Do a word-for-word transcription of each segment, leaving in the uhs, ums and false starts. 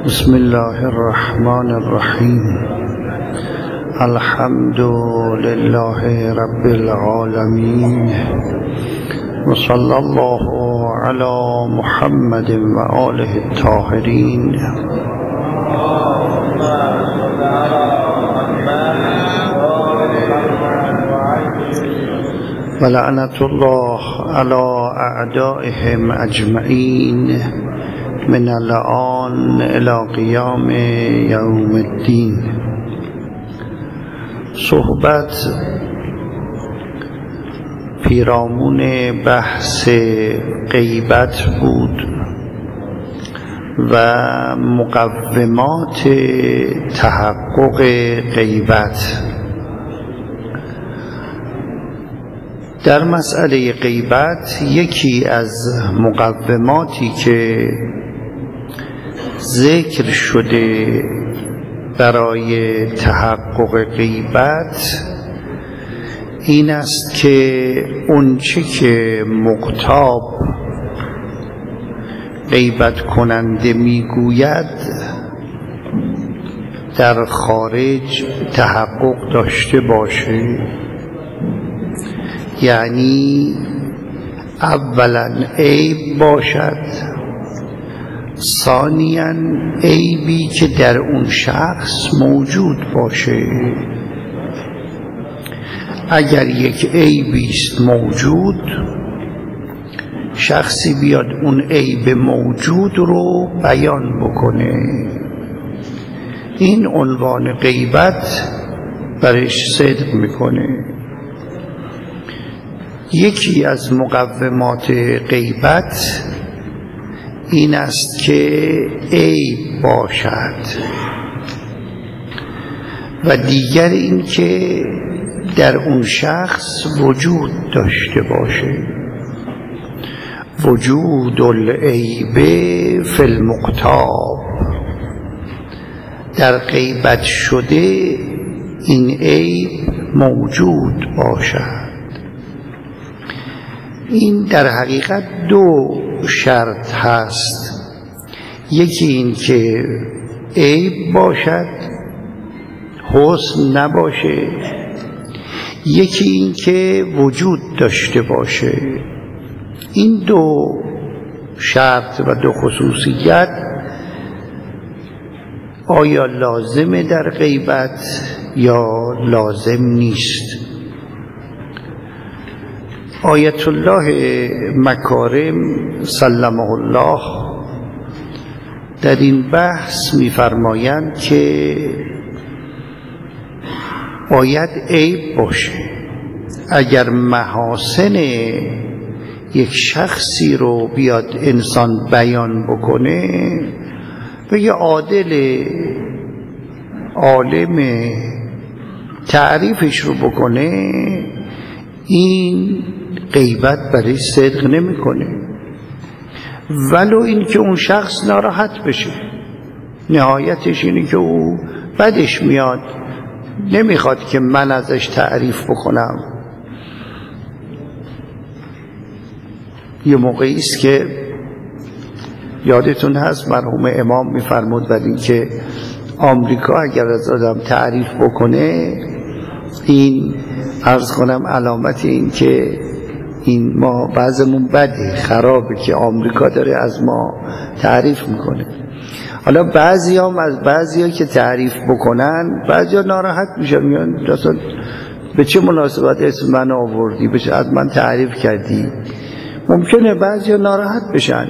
بسم الله الرحمن الرحیم. الحمد لله رب العالمین و صلی الله علی محمد و آله الطاهرین. و لعنت الله علی اعدائهم اجمعین من الآن الی قیام یوم الدین. صحبت پیرامون بحث غیبت بود و مقومات تحقق غیبت. در مسئله غیبت یکی از مقوماتی که ذکر شده برای تحقق غیبت این است که اونچه که مغتاب غیبت کننده میگوید در خارج تحقق داشته باشه، یعنی اولا عیب باشد، ثانیاً عیبی که در اون شخص موجود باشه. اگر یک عیبی است موجود، شخصی بیاد اون عیب موجود رو بیان بکنه، این عنوان غیبت برش صدق میکنه. یکی از مقومات غیبت این است که عیب باشد و دیگر این که در اون شخص وجود داشته باشه. وجود العیب فی المغتاب، در غیبت شده این عیب موجود باشد. این در حقیقت دو شرط هست، یکی این که عیب باشد، حسن نباشه، یکی این که وجود داشته باشه. این دو شرط و دو خصوصیت آیا لازمه در غیبت یا لازم نیست؟ آیت الله مکارم سلمه الله در این بحث می‌فرمایند که باید عیب باشه. اگر محاسن یک شخصی رو بیاد انسان بیان بکنه، بگه عادل عالم تعریفش رو بکنه، این غیبت برای صدق نمیکنه، ولو این که اون شخص ناراحت بشه. نهایتش اینه که او بدش میاد، نمیخواد که من ازش تعریف بکنم. یه موقعی است که یادتون هست مرحوم امام میفرمود بر این که آمریکا اگر از آدم تعریف بکنه، این عرض کنم علامت این که این ما بعضمون بده خرابه که آمریکا داره از ما تعریف میکنه. حالا بعضی هم از بعضی ها که تعریف بکنن، بعضی ها ناراحت میشن، میگن اصلا به چه مناسبت اسم من آوردی، به چه از من تعریف کردی. ممکنه بعضی ها ناراحت بشن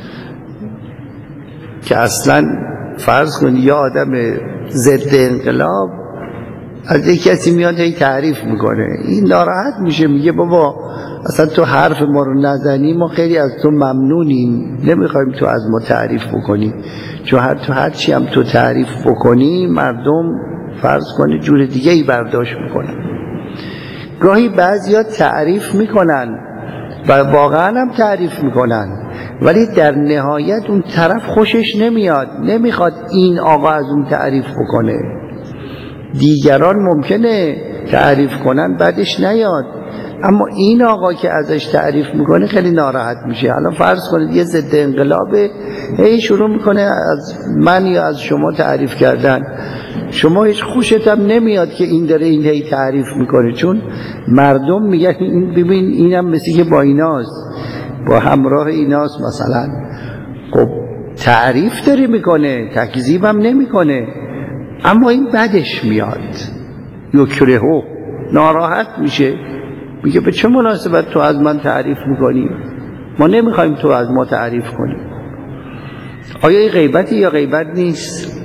که اصلا فرض کن یه آدم ضد انقلاب از یک کسی میاد هی تعریف میکنه، این ناراحت میشه، میگه بابا اصلا تو حرف ما رو نزنی، ما خیلی از تو ممنونیم، نمیخوایم تو از ما تعریف بکنی، چون هر تو هر چی هم تو تعریف بکنی مردم فرض کنی جور دیگه ای برداشت میکنن. گاهی بعضیا تعریف میکنن و واقعا هم تعریف میکنن، ولی در نهایت اون طرف خوشش نمیاد، نمیخواد این آقا از اون تعریف بکنه. دیگران ممکنه تعریف کنن بعدش نیاد، اما این آقا که ازش تعریف میکنه خیلی ناراحت میشه. الان فرض کنید یه ضد انقلابه، هی شروع میکنه از من یا از شما تعریف کردن، شما هیچ خوشت هم نمیاد که این داره این هی تعریف میکنه، چون مردم میگن این ببین اینم مثل که با ایناست، با همراه ایناست مثلا. خب تعریف داری میکنه، تکذیب هم نمیکنه، اما این بدش میاد، یکرهو، ناراحت میشه، میگه به چه مناسبت تو از من تعریف میکنی؟ ما نمیخوایم تو از ما تعریف کنی. آیا این غیبتی یا غیبت نیست؟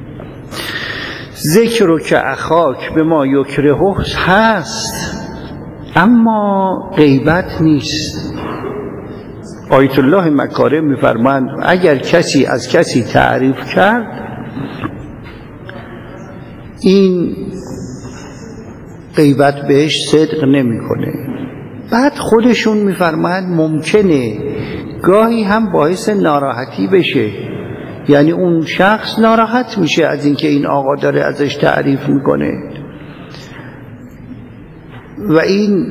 ذکر که اخاک به ما یکرهو هست، اما غیبت نیست. آیت الله مکارم میفرماند اگر کسی از کسی تعریف کرد، این غیبت بهش صدق نمیکنه. بعد خودشون میفرماند ممکنه گاهی هم باعث ناراحتی بشه، یعنی اون شخص ناراحت میشه از اینکه این آقا داره ازش تعریف میکنه و این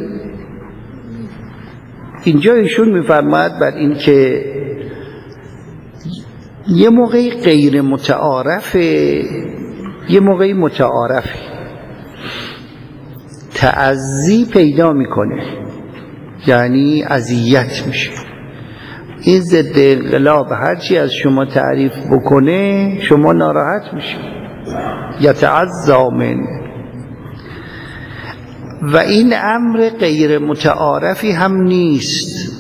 اینجا ایشون میفرماید بر این که یه موقعی غیر متعارفه، یه موقعی متعارفه، تعزی پیدا میکنه، یعنی اذیت میشه. این ضد انقلاب هرچی از شما تعریف بکنه شما ناراحت میشه، یتعزا من. و این امر غیر متعارفی هم نیست.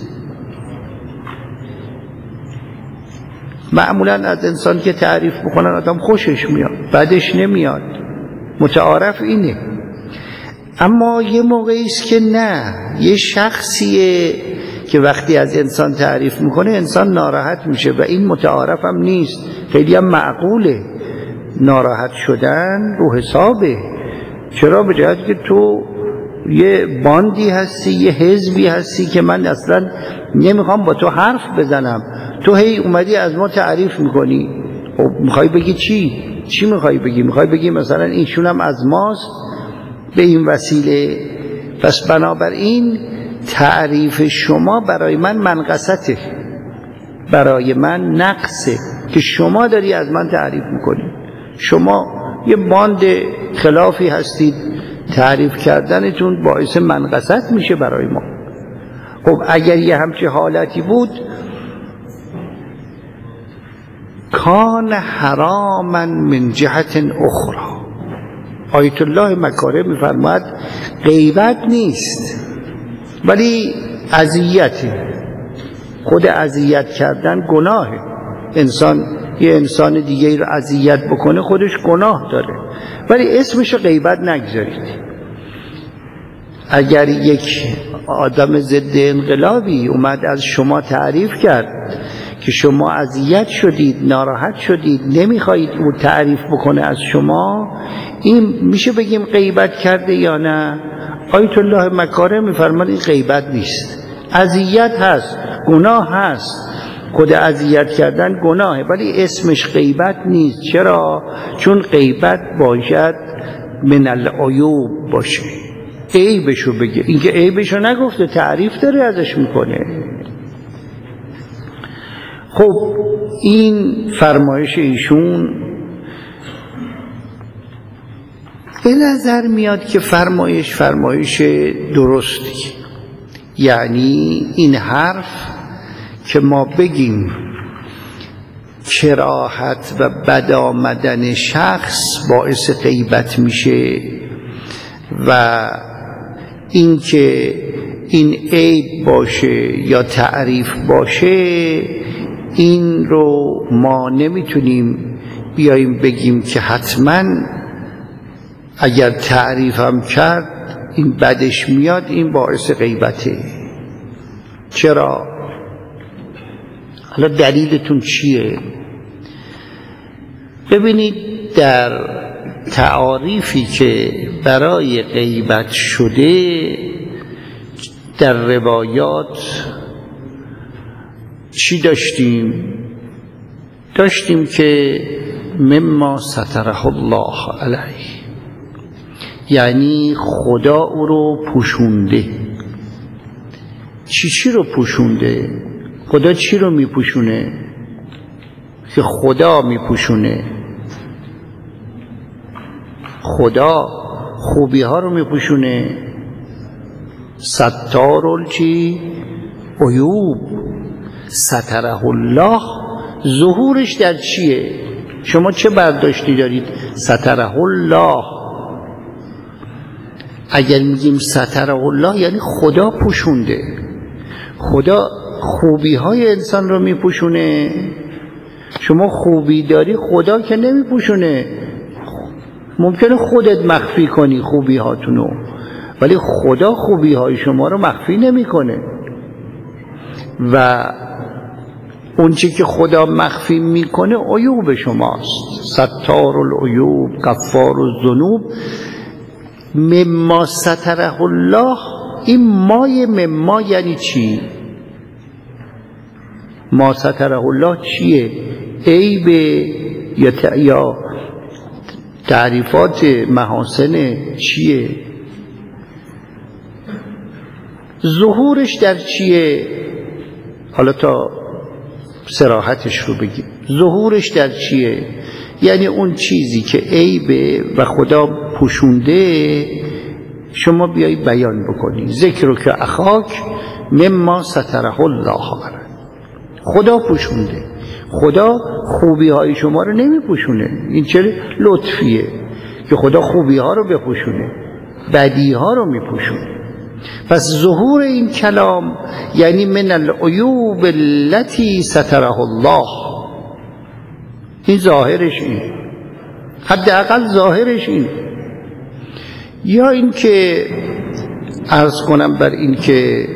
معمولا از انسان که تعریف بکنن آدم خوشش میاد، بدش نمیاد، متعارف اینه. اما یه موقعی است که نه، یه شخصیه که وقتی از انسان تعریف میکنه انسان ناراحت میشه و این متعارف هم نیست، خیلی هم معقوله. ناراحت شدن رو حسابه. چرا؟ به جهت که تو یه باندی هستی، یه حزبی هستی که من اصلا نمیخوام با تو حرف بزنم، تو هی اومدی از ما تعریف میکنی. خب میخوای بگی چی؟ چی میخوای بگی؟ میخوای بگی مثلا اینشون هم از ماست به این وسیله؟ پس بنابراین تعریف شما برای من منقصته، برای من نقصه که شما داری از من تعریف میکنی. شما یه باند خلافی هستید، تعریف کردنتون باعث منقصت میشه برای ما. خب اگر یه همچه حالتی بود کان حراما من جهت اخرى. آیت الله مکارم میفرماید غیبت نیست ولی اذیته. خود اذیت کردن گناهه. انسان یه انسان دیگه رو اذیت بکنه خودش گناه داره، ولی اسمش غیبت نگذارید. اگر یک آدم ضد انقلابی اومد از شما تعریف کرد که شما اذیت شدید، ناراحت شدید، نمیخواهید او تعریف بکنه از شما، این میشه بگیم غیبت کرده یا نه؟ آیت الله مکارم میفرماید این غیبت نیست. اذیت هست، گناه هست، خود اذیت کردن گناهه ولی اسمش غیبت نیست. چرا؟ چون غیبت باید من العیوب باشه، عیبشو بگه. اینکه عیبشو نگفته، تعریف داره ازش میکنه. خب این فرمایش ایشون به نظر میاد که فرمایش فرمایش درستی، یعنی این حرف که ما بگیم کراهت و بد آمدن شخص باعث غیبت میشه و این که این عیب باشه یا تعریف باشه، این رو ما نمیتونیم بیاییم بگیم که حتما اگر تعریف هم کرد این بدش میاد این باعث غیبته. چرا؟ حالا دلیلتون چیه؟ ببینید در تعاریفی که برای غیبت شده در روایات چی داشتیم؟ داشتیم که مما ستره الله علیه، یعنی خدا او رو پوشونده. چی چی رو پوشونده؟ خدا چی رو میپوشونه؟ که خدا میپوشونه. خدا خوبی ها رو میپوشونه. ستار چی؟ عیوب. ستره الله ظهورش در چیه؟ شما چه برداشتی دارید؟ ستره الله. اگر میگیم ستره الله یعنی خدا پوشونده. خدا خوبی های انسان رو میپوشونه. شما خوبی داری خدا که نمیپوشونه. ممکنه خودت مخفی کنی خوبی هاتونو، ولی خدا خوبی های شما رو مخفی نمیکنه. و اون چی که خدا مخفی میکنه عیوب شماست. ستار العیوب غفار الذنوب. مما ستره الله، این مای مما یعنی چی؟ ما ستره الله چیه؟ عیب یا, یا تعریفات محاسن چیه؟ ظهورش در چیه؟ حالا تا صراحتش رو بگیم. ظهورش در چیه؟ یعنی اون چیزی که عیبه و خدا پوشونده شما بیایی بیان بکنی. ذکر که اخاک مما ستره الله. خدا پوشونده. خدا خوبی های شما رو نمی پوشونه. این چه لطفیه که خدا خوبی ها رو بپوشونه، بدی ها رو می پوشونه. پس ظهور این کلام یعنی من العیوب التي ستره الله. این ظاهرش این، حداقل ظاهرش این. یا این که عرض کنم بر این که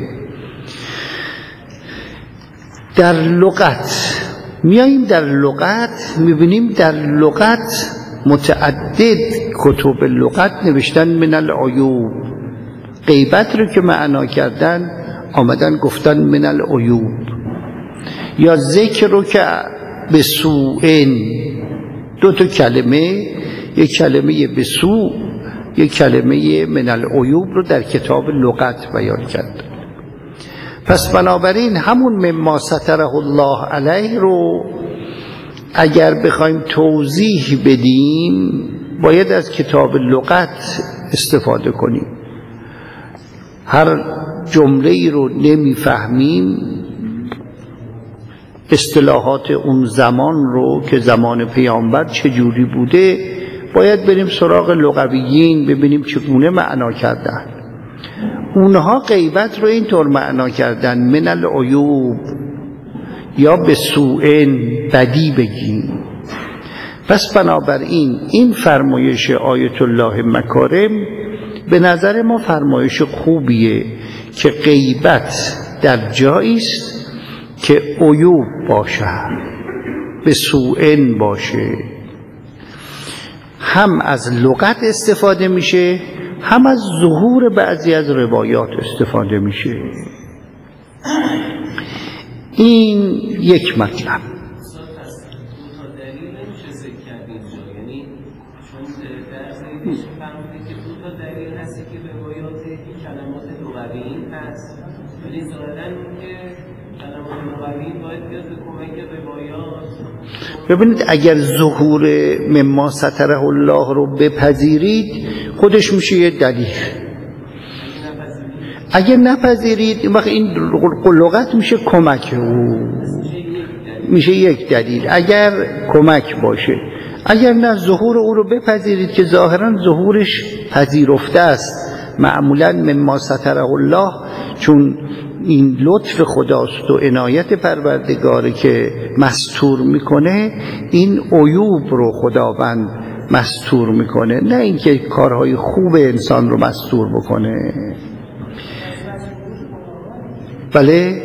در لغت میاییم، در لغت میبینیم در لغت متعدد کتب لغت نوشتن من العیوب. غیبت رو که معنا کردن آمدن گفتن من العیوب. یا ذکر رو که به سوءن، دو تا کلمه، یک کلمه به سوء، یک کلمه من العیوب رو در کتاب لغت بیان کرد. پس بنابراین همون مما ستره الله علیه رو اگر بخوایم توضیح بدیم باید از کتاب لغت استفاده کنیم. هر جمله ای رو نمیفهمیم، اصطلاحات اون زمان رو که زمان پیامبر چجوری بوده باید بریم سراغ لغویین ببینیم چگونه معنا کردن. اونها غیبت رو اینطور معنا کردن من العیوب، یا به سوءن، بدی بگیم. پس بنابراین این فرمایش آیت الله مکارم به نظر ما فرمایش خوبیه که غیبت در جایی است که عیوب باشه، به سوءن باشه. هم از لغت استفاده میشه، هم از ظهور بعضی از روایات استفاده میشه. این یک مطلب. ببینید اگر ظهور مما ستره الله رو بپذیرید خودش میشه یه دلیل. اگر نپذیرید این وقت این لغت میشه کمک، میشه یک دلیل اگر کمک باشه. اگر نه ظهور او رو بپذیرید که ظاهرا ظهورش پذیرفته است. معمولا مما ستره الله چون این لطف خداست و عنایت پروردگاره که مستور میکنه، این عیوب رو خداوند مستور میکنه، نه اینکه کارهای خوب انسان رو مستور بکنه. بله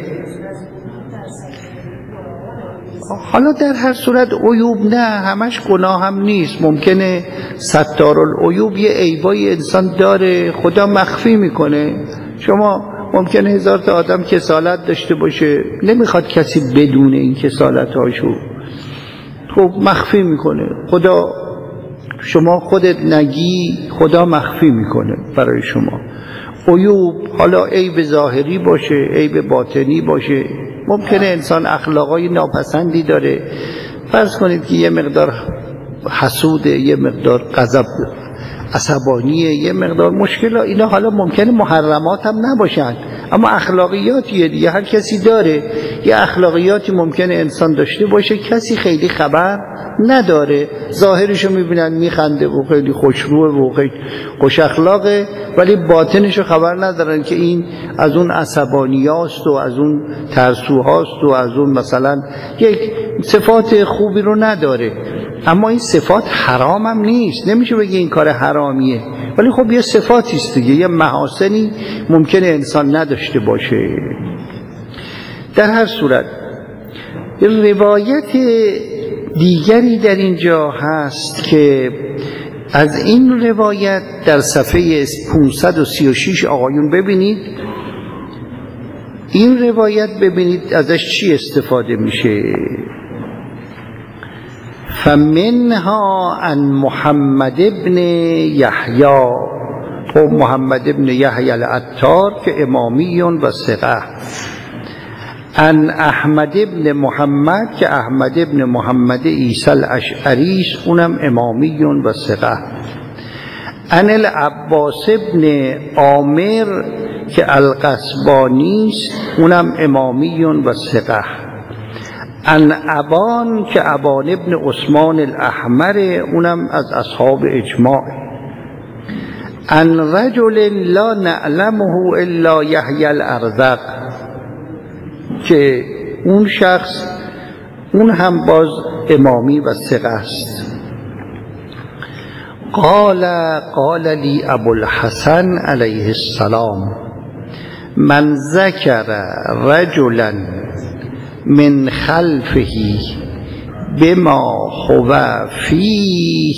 حالا در هر صورت عیوب نه همش گناه هم نیست. ممکنه ستار العیوب یه عیبای انسان داره خدا مخفی میکنه. شما ممکنه هزار تا آدم کسالت داشته باشه نمیخواد کسی بدونه این کسالت هاشو، خب مخفی میکنه خدا. شما خودت نگی خدا مخفی میکنه برای شما. عیوب، حالا عیب ظاهری باشه عیب باطنی باشه، ممکنه انسان اخلاقای ناپسندی داره، فرض کنید که یه مقدار حسوده، یه مقدار غضب عصبانیه، یه مقدار مشکل، اینا حالا ممکنه محرمات هم نباشن اما اخلاقیاتیه دیگه، هر کسی داره یه اخلاقیاتی ممکنه انسان داشته باشه کسی خیلی خبر نداره، ظاهرشو میبینن میخنده و خیلی خوشروه و خیلی خوش اخلاقه، ولی باطنشو خبر ندارن که این از اون عصبانیاست و از اون ترسوهاست و از اون مثلا یک صفات خوبی رو نداره. اما این صفات حرام هم نیست، نمیشه بگه این کار حرامیه، ولی خب یه صفاتی است دیگه، یه محاسنی ممکنه انسان نداشته باشه. در هر صورت روایت دیگری در اینجا هست که از این روایت در صفحه پانصد و سی و شش آقایون ببینید، این روایت ببینید ازش چی استفاده میشه. فمنها عن محمد ابن یحیی، و محمد ابن یحیی العطار که امامی و ثقه، عن احمد ابن محمد که احمد ابن محمد عیسی الاشعری اونم امامی و ثقه، عن العباس ابن عامر که القصبانی اونم امامی و ثقه، عن ابان که ابان ابن عثمان الاحمر اونم از اصحاب اجماع، عن رجل لا نعلمه الا یحیی الارزق که اون شخص اون هم باز امامی و ثقه است. قال قال لی ابو الحسن علیه السلام من ذکر رجلا من خلفه بما هو فیه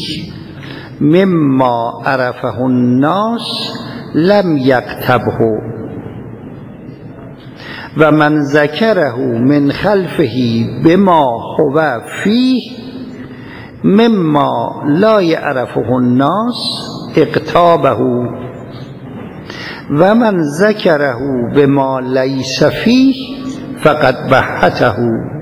مما عرفه الناس لم یکتبه و من ذکره من خلفه بما هو فیه مما لا یعرفه الناس اقتابه و من ذکره بما لیس فیه فقط بحته.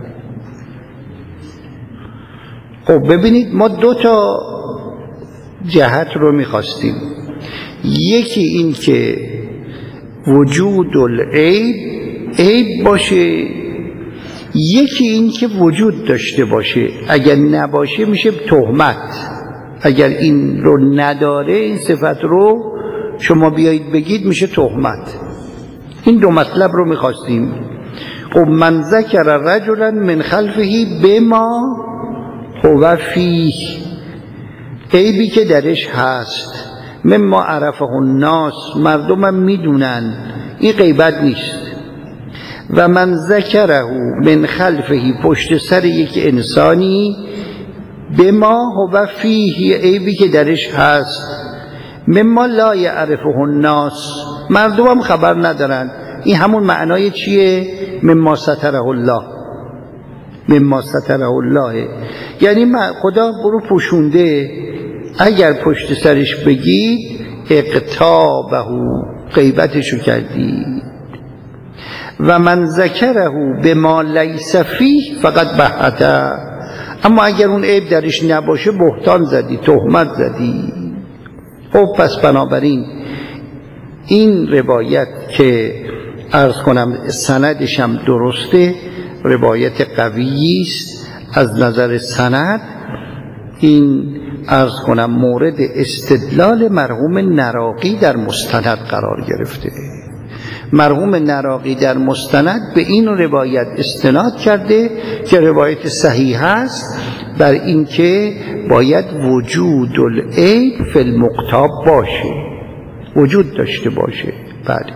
خب ببینید ما دو تا جهت رو میخواستیم، یکی این که وجود العیب عیب باشه، یکی این که وجود داشته باشه، اگر نباشه میشه تهمت، اگر این رو نداره این صفت رو شما بیایید بگید میشه تهمت. این دو مطلب رو میخواستیم. خب من ذکر رجلا من خلفه بما هو فیه، عیبی که درش هست، مما عرفه الناس مردم هم میدونن، این غیبت نیست. و من ذکره من خلفه پشت سر یک انسانی بما هو فیه، عیبی که درش هست، مما لا یعرفه الناس مردم هم خبر ندارن. این همون معنای چیه؟ مما ستره الله، مما ستره الله یعنی خدا برو پوشونده، اگر پشت سرش بگید اقتابه غیبتشو کردی. و من ذکره بما لیس فیه فقط بحته، اما اگر اون عیب درش نباشه بهتان زدی، تهمت زدی. خب پس بنابراین این روایت که عرض کنم سندش هم درسته، روایت قویی است از نظر سند. این عرض کنم مورد استدلال مرحوم نراقی در مستند قرار گرفته. مرحوم نراقی در مستند به این روایت استناد کرده که روایت صحیح است بر این که باید وجود العیب فی المقتاب باشه، وجود داشته باشه. بله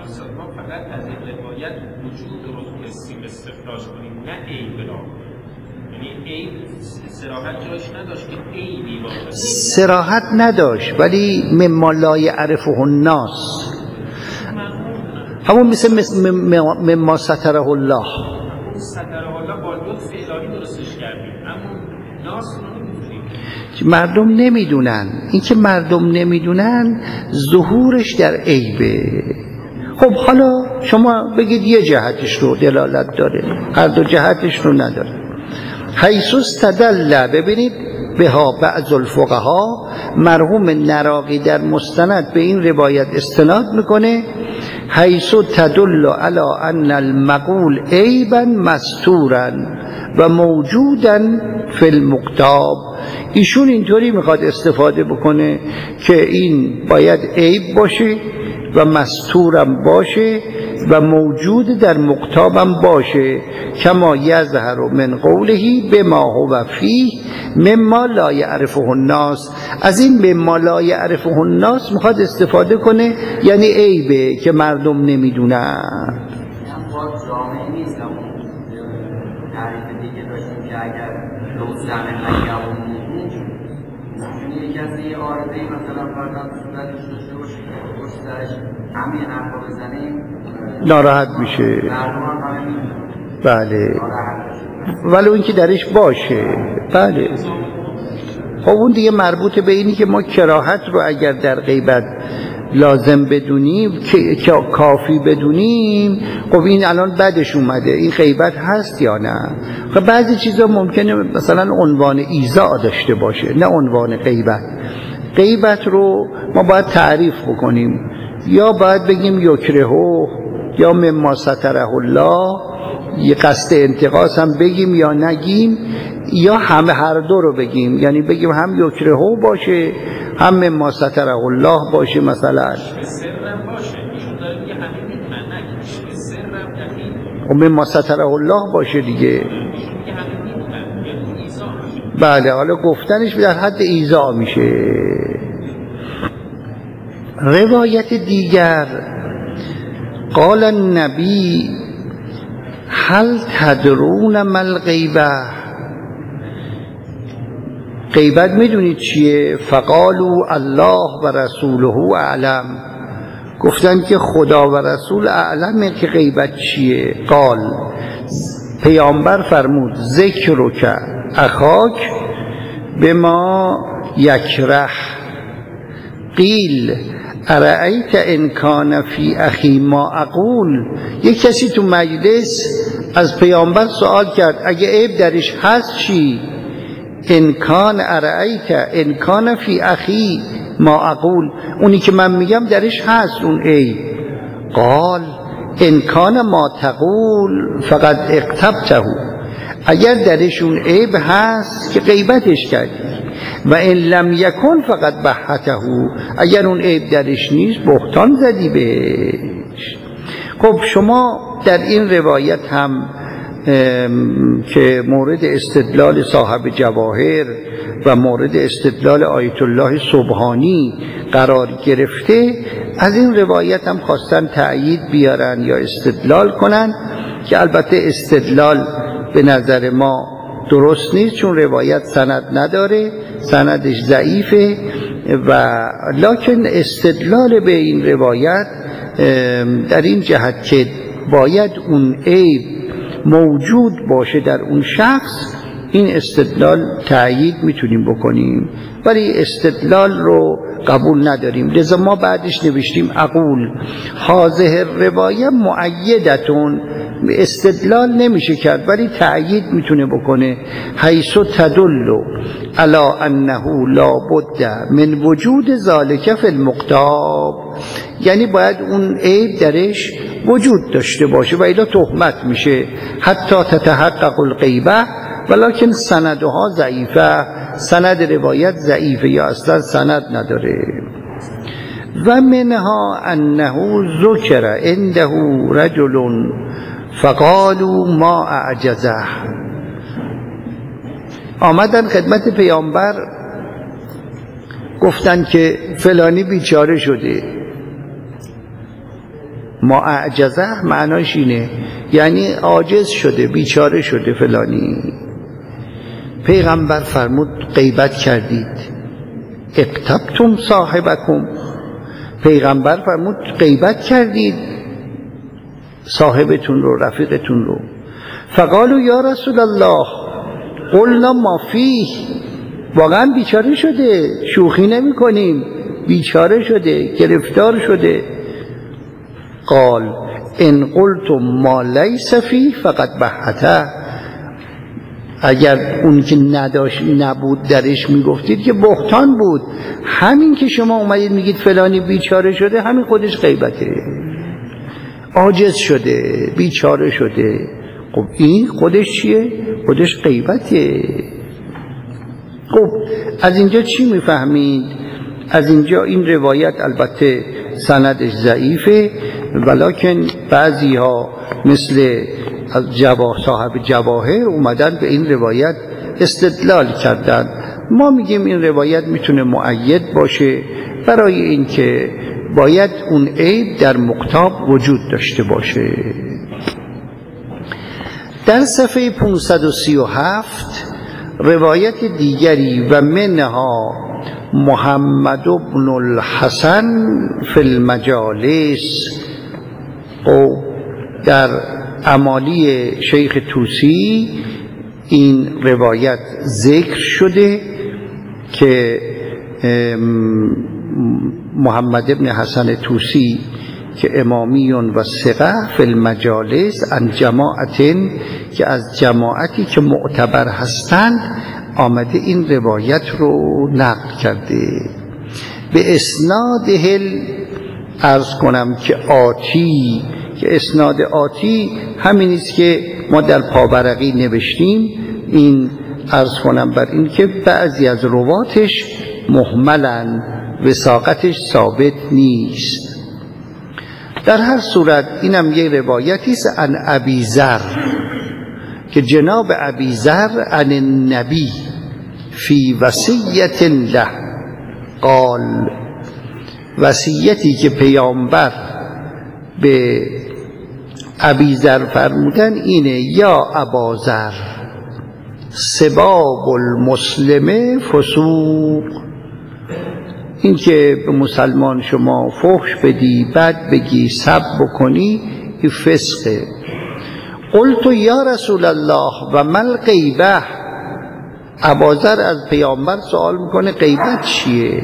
صراحت نداشت ولی مما لا یعرفه الناس، همون مثل مما ستره الله. ستره الله با لطف الهی درستش کردیم، اما ناس رو نمی‌دونیم. مردم نمیدونن. این که مردم نمیدونن ظهورش در عیبه. خب حالا شما بگید یه جهتش رو دلالت داره، هر دو جهتش رو نداره. حیث استدل، ببینید به ها بعض الفقها، مرحوم نراقی در مستند به این روایت استناد میکنه، حیث تدل علی ان المقول عیبا مستورا و موجودا فی المکتاب. ایشون اینطوری میخواد استفاده بکنه که این باید عیب باشه و مستورم باشه و موجود در مکتابم باشه، کما یظهر من قولهی بما هو فیه مما لا یعرفه الناس. از این مما لا یعرفه الناس میخواد استفاده کنه، یعنی عیبه که مردم نمیدونن. جامعه نیست تعریف دیگه داشتیم که اگر لوزن نگهون میتونی کسی آرزهی مثلا فردا صورتش داشته باشه درستش همین حرفا بزنیم ناراحت میشه. بله، ولی اون که درش باشه. بله، خب اون دیگه مربوط به اینی که ما کراهت رو اگر در غیبت لازم بدونیم، که کافی بدونیم، خب این الان بدش اومده، این غیبت هست یا نه؟ خب بعضی چیزا ممکنه مثلا عنوان ایذاء داشته باشه، نه عنوان غیبت. غیبت رو ما باید تعریف بکنیم، یا باید بگیم یکرهو یا مما ستره الله، یه قصد انتقاص هم بگیم یا نگیم، یا همه هر دو رو بگیم، یعنی بگیم هم یکرهو باشه هم مما ستره الله باشه. مثلا و مما ستره الله باشه دیگه. بله، حالا گفتنش در حد ایذا میشه. روایت دیگر، قال النبی هل تدرون ما الغیبه، غیبت میدونید چیه؟ فقالوا الله و رسوله اعلم، گفتن که خدا و رسول اعلمه که غیبت چیه. قال، پیامبر فرمود ذکرک اخاک بما یکره. قیل ارأیت ان کان فی اخی ما اقول. یک کسی تو مجلس از پیامبر سوال کرد اگه عیب درش هست چی؟ ان کان ارأیت ان کان فی اخی ما اقول، اونی که من میگم درش هست اون عیب. قال ان کان ما تقول فقد اقتبته، اگر درش اون عیب هست که غیبتش کردی، و ان لم یکن فقط بحته، اگر اون عیب درش نیست بهتان زدی بهش. خب شما در این روایت هم که مورد استدلال صاحب جواهر و مورد استدلال آیت الله سبحانی قرار گرفته، از این روایت هم خواستن تأیید بیارن یا استدلال کنن، که البته استدلال به نظر ما درست نیست، چون روایت سند نداره، سندش ضعیفه، و لکن استدلال به این روایت در این جهت که باید اون عیب موجود باشه در اون شخص، این استدلال تأیید میتونیم بکنیم، ولی استدلال رو قبول نداریم. لذا ما بعدش نوشتیم اقول هذه روایه مؤیدتون، استدلال نمیشه کرد ولی تأیید میتونه بکنه. حیث تدل علی انه لا بد من وجود ذالک فی المکتاب، یعنی باید اون عیب درش وجود داشته باشه و الا تهمت میشه. حتی تتحقق الغیبه ولکن سندها ضعیفه، سند روایت ضعیفه یا اصلا سند نداره. و منها انه ذکر عنده رجل فقالوا ما اعجزه، آمدن خدمت پیامبر گفتن که فلانی بیچاره شده. ما اعجزه معناش اینه یعنی عاجز شده، بیچاره شده فلانی. پیغمبر فرمود غیبت کردید، اقتبتم صاحبکم، پیغمبر فرمود غیبت کردید صاحبتون رو، رفیقتون رو. فقالوا یا رسول الله قلنا ما فیه، واقعا بیچاره شده، شوخی نمی کنیم، بیچاره شده، گرفتار شده. قال ان قلتم ما لیس فی فقط بحته، اگر اون که نداشت نبود درش میگفتید که بهتان بود. همین که شما اومدید میگید فلانی بیچاره شده، همین خودش غیبته. عاجز شده، بیچاره شده، خب این خودش چیه؟ خودش غیبته. خب از اینجا چی میفهمید؟ از اینجا این روایت البته سندش ضعیفه، ولکن بعضی ها مثل از جوا صاحب جواهر اومدن به این روایت استدلال کردن. ما میگیم این روایت میتونه مؤید باشه برای اینکه باید اون عیب در مکتاب وجود داشته باشه. در صفحه پانصد و سی و هفت روایت دیگری و منها محمد بن الحسن فی المجالس، او در امالی شیخ طوسی این روایت ذکر شده که محمد بن حسن طوسی که امامیون و ثقه فی المجالس ان جماعتین، که از جماعتی که معتبر هستند آمده این روایت رو نقل کرده. به اسناد هل عرض کنم که آتی، که اسناد آتی همین است که ما در پاورقی نوشتیم. این عرض کنم بر این که بعضی از رواتش مهملن، وثاقتش ثابت نیست. در هر صورت اینم یه روایتی است عن ابی ذر که جناب ابی ذر عن النبی فی وصیت له قال، وصیتی که پیامبر به ابی ذر فرمودن اینه: یا ابا ذر سباب المسلم فسوق، این که به مسلمان شما فحش بدی، بد بگی، سب بکنی، این فسقه. قلت یا رسول الله و مل غیبه، ابا ذر از پیامبر سوال میکنه غیبت چیه؟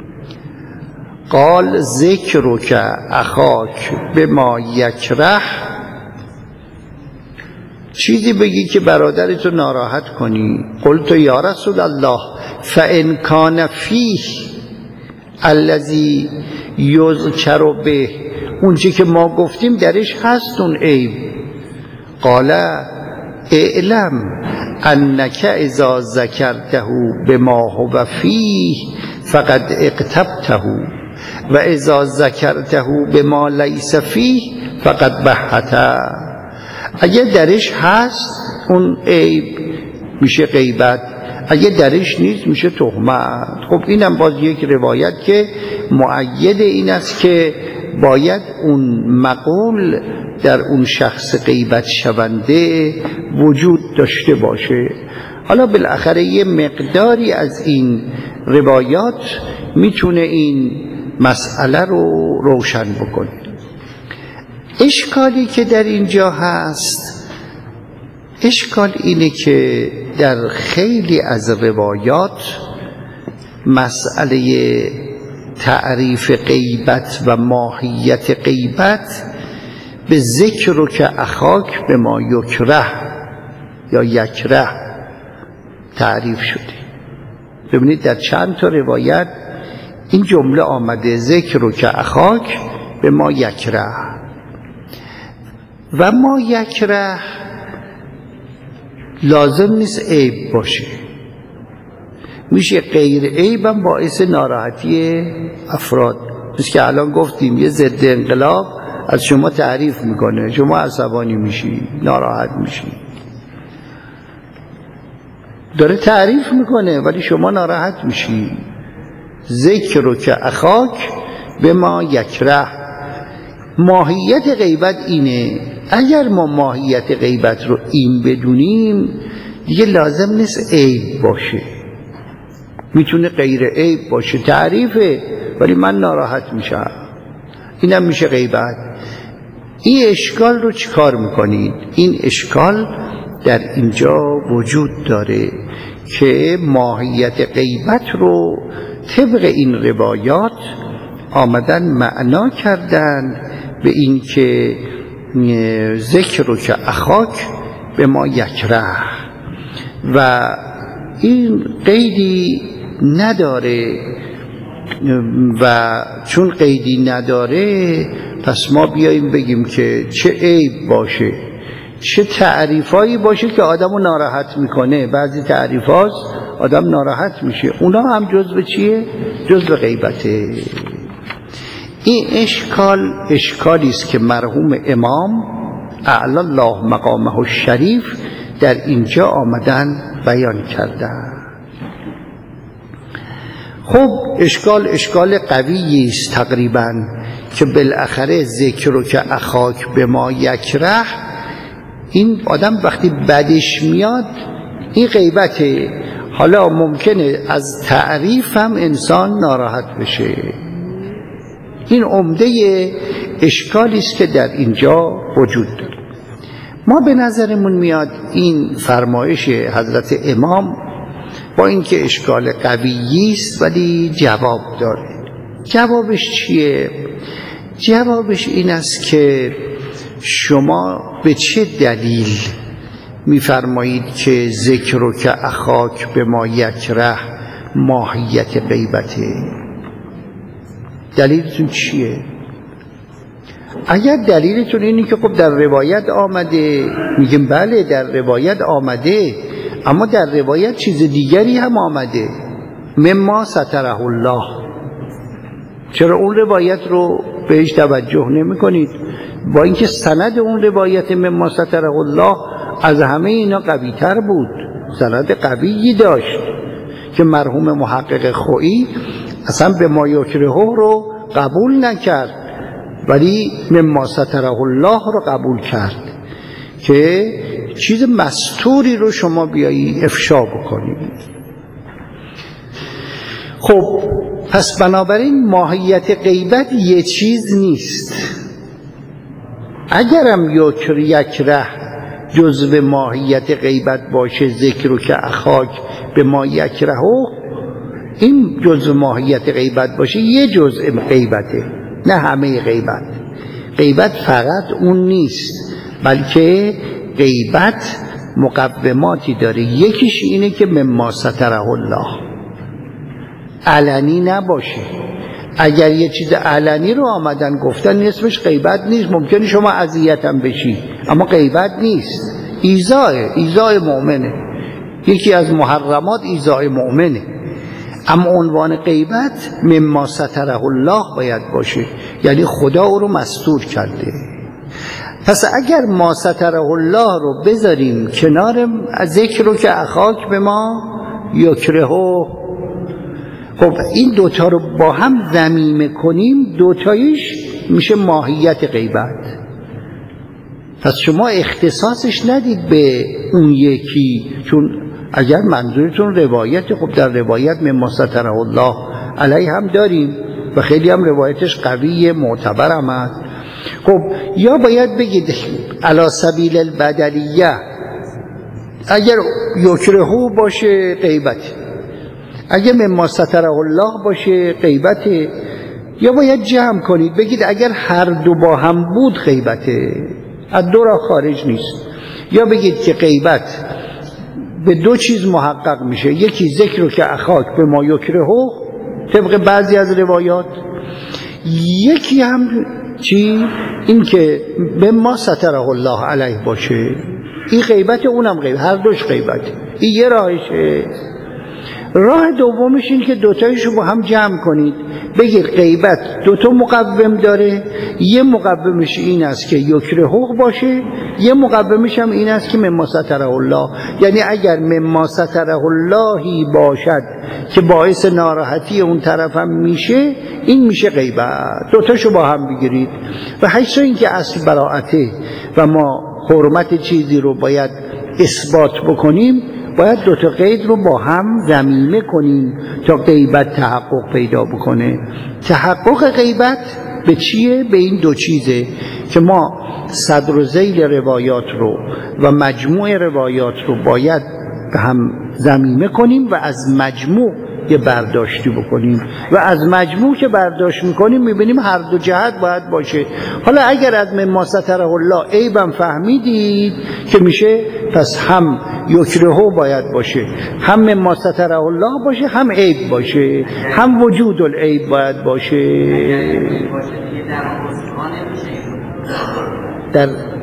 قال ذکرک اخاک بما یکره، چیزی بگی که برادرتو ناراحت کنی. قلت یا رسول الله فان کان فیه الذی یذکر به، اون چی که ما گفتیم درش هست اون عیب. قال اعلم انک اذا ذکرته بما هو فیه فقد اغتبته و اذا ذکرته بما لیس فیه فقد بهته. اگه درش هست اون عیب میشه غیبت، اگه درش نیست میشه تهمت. خب اینم باز یک روایت که مؤید این است که باید اون مقول در اون شخص غیبت شونده وجود داشته باشه. حالا بالاخره یه مقداری از این روایات میتونه این مسئله رو روشن بکنه. اشکالی که در اینجا هست، اشکال اینه که در خیلی از روایات مسئله تعریف غیبت و ماهیت غیبت به ذکر که اخاک به ما یکره یا یکره تعریف شده. ببینید در چند تا روایت این جمله آمده: ذکر که اخاک به ما یکره. و ما یکره لازم نیست عیب باشه، میشه غیر عیب هم باعث ناراحتی افراد. مثل که الان گفتیم یه ضد انقلاب از شما تعریف میکنه، شما عصبانی میشی، ناراحت میشی، داره تعریف میکنه ولی شما ناراحت میشی. ذکر که اخاک به ما یکره. ماهیت غیبت اینه. اگر ما ماهیت غیبت رو این بدونیم دیگه لازم نیست عیب باشه، میتونه غیر عیب باشه، تعریفه ولی من ناراحت میشم، اینم میشه غیبت. این اشکال رو چیکار میکنید؟ این اشکال در اینجا وجود داره که ماهیت غیبت رو طبق این روایات آمدن معنا کردن به این که ذکر رو که اخاک به ما یکره و این قیدی نداره و چون قیدی نداره پس ما بیاییم بگیم که چه عیب باشه، چه تعریفایی باشه که آدم رو ناراحت میکنه. بعضی تعریفات آدم ناراحت میشه، اونا هم جزء چیه؟ جزء غیبته. این اشکال اشکالی است که مرحوم امام اعلی الله مقامه الشریف در اینجا آمدن بیان کردن. خب اشکال اشکال قویی است تقریبا که بالاخره ذکر رو که اخاک به ما یکره، این آدم وقتی بدش میاد این غیبته. حالا ممکنه از تعریف هم انسان ناراحت بشه. این عمده اشکالی است که در اینجا وجود داره. ما به نظرمون میاد این فرمایش حضرت امام با اینکه اشکال قویی است ولی جواب داره. جوابش چیه؟ جوابش این است که شما به چه دلیل میفرمایید که ذکر رو که اخاک به ما یکره ماهیت غیبته؟ دلیلتون چیه؟ اگر دلیلتون اینه که خب در روایت آمده، میگیم بله در روایت آمده، اما در روایت چیز دیگری هم آمده، مما ستره الله. چرا اون روایت رو بهش توجه نمی کنید؟ با اینکه سند اون روایت مما ستره الله از همه اینا قوی تر بود، سند قویی داشت که مرحوم محقق خویی اصلا به ما یکره رو قبول نکرد ولی مما ستره الله رو قبول کرد که چیز مستوری رو شما بیایی افشا بکنید. خب پس بنابراین ماهیت غیبت یه چیز نیست. اگرم یکر یکره جزو ماهیت غیبت باشه، ذکر رو که اخاک به ما یکره، این جزو ماهیت غیبت باشه، یه جزء غیبته، نه همه غیبت. غیبت فقط اون نیست، بلکه غیبت مقوماتی داره. یکیش اینه که مما ستره الله علنی نباشه. اگر یه چیز علنی رو آمدن گفتن اسمش غیبت نیست، ممکنه شما اذیتم بشی اما غیبت نیست، ایذاء ایذاء مؤمنه، یکی از محرمات ایذاء مؤمنه. اما عنوان غیبت مما ستره الله باید باشه، یعنی خدا او رو مستور کرده. پس اگر ما ستره الله رو بذاریم کنار ذکر رو که اخاک به ما یکره، خب این دوتا رو با هم ضمیمه کنیم، دوتایش میشه ماهیت غیبت. پس شما اختصاصش ندید به اون یکی، چون اگر منظورتون روایت، خب در روایت مما ستره الله علیه هم داریم و خیلی هم روایتش قویه، معتبر هم هست. خب یا باید بگید علی سبیل البدلیه، اگر یکرهو باشه غیبت، اگر مما ستره الله باشه غیبته. یا باید جمع کنید بگید اگر هر دو با هم بود غیبته، از دو را خارج نیست. یا بگید که غیبت به دو چیز محقق میشه، یکی ذکر رو که اخاک به ما یکرهو طبق بعضی از روایات، یکی هم چی؟ این که به ما ستره الله علیه باشه، این غیبت اونم غیبت، هر دوش غیبت. این یه راهشه. راه دومش این که دوتایشو با هم جمع کنید، بگید غیبت دوتا مقوم داره، یه مقومش این است که یکرهو باشه، یه مقومش هم این است که مما ستره الله. یعنی اگر مما ستره اللهی باشد که باعث ناراحتی اون طرف هم میشه، این میشه غیبت. دوتاشو با هم بگیرید. و حیث این که اصل براعته و ما حرمت چیزی رو باید اثبات بکنیم، باید دو تا قید رو با هم ضمیمه کنیم تا غیبت تحقق پیدا بکنه. تحقق غیبت به چیه؟ به این دو چیزه که ما صدر و ذیل روایات رو و مجموع روایات رو باید به هم ضمیمه کنیم و از مجموع یه برداشتی بکنیم و از مجموع که برداشت میکنیم میبینیم هر دو جهت باید باشه. حالا اگر از مما ستره الله عیبم فهمیدید که میشه، پس هم یکرهو باید باشه، هم مما ستره الله باشه، هم عیب باشه، هم وجود العیب باید باشه. در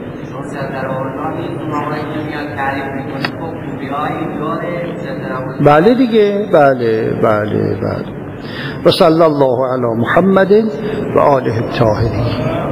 بله دیگه، بله بله بله. و صلی الله علی محمد و آله الطاهرین.